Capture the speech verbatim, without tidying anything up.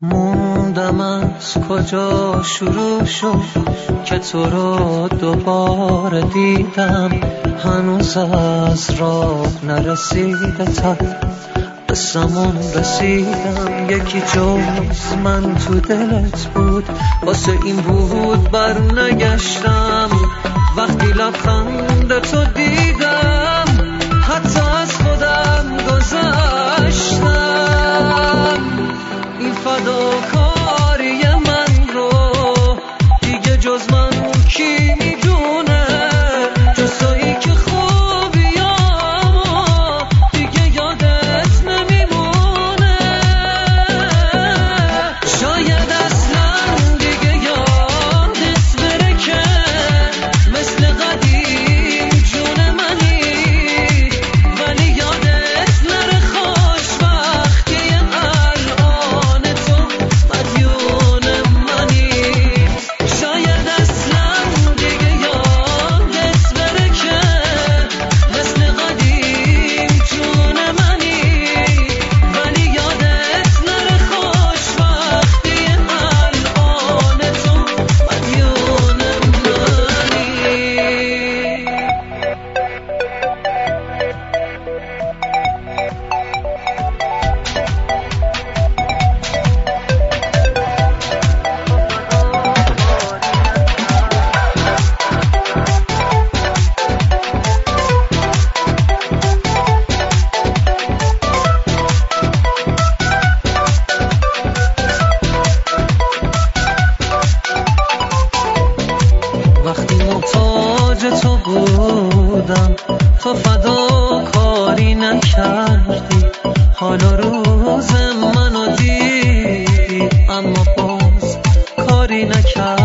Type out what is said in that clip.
موندم از کجا شروع شد که تو رو دوباره دیدم، هنوز از راه نرسیده تا قسمون رسیدم. یکی جز من تو دلت بود، واسه این بود بر نگشتم. وقتی لبخند تو دیدم حتی از خودم گذشتم. این فداکاری من رو دیگه جز من کی میدونه، جز تویی که خوبیامو دیگه یادت نمیمونه. شاید اصلا دیگه یادت بره که مثل قدیم جون منی، ولی یادت نره خوشبختی الان تو مدیون منی. شاید اصلا دیگه یادت بره که مثل قدیم جون منی، ولی یادت نره خوشبختی الان تو مدیون وقتی محتاج تو بودم تو فداکاری نکردی، حالا روز منو دیدی اما باز کاری نکردی.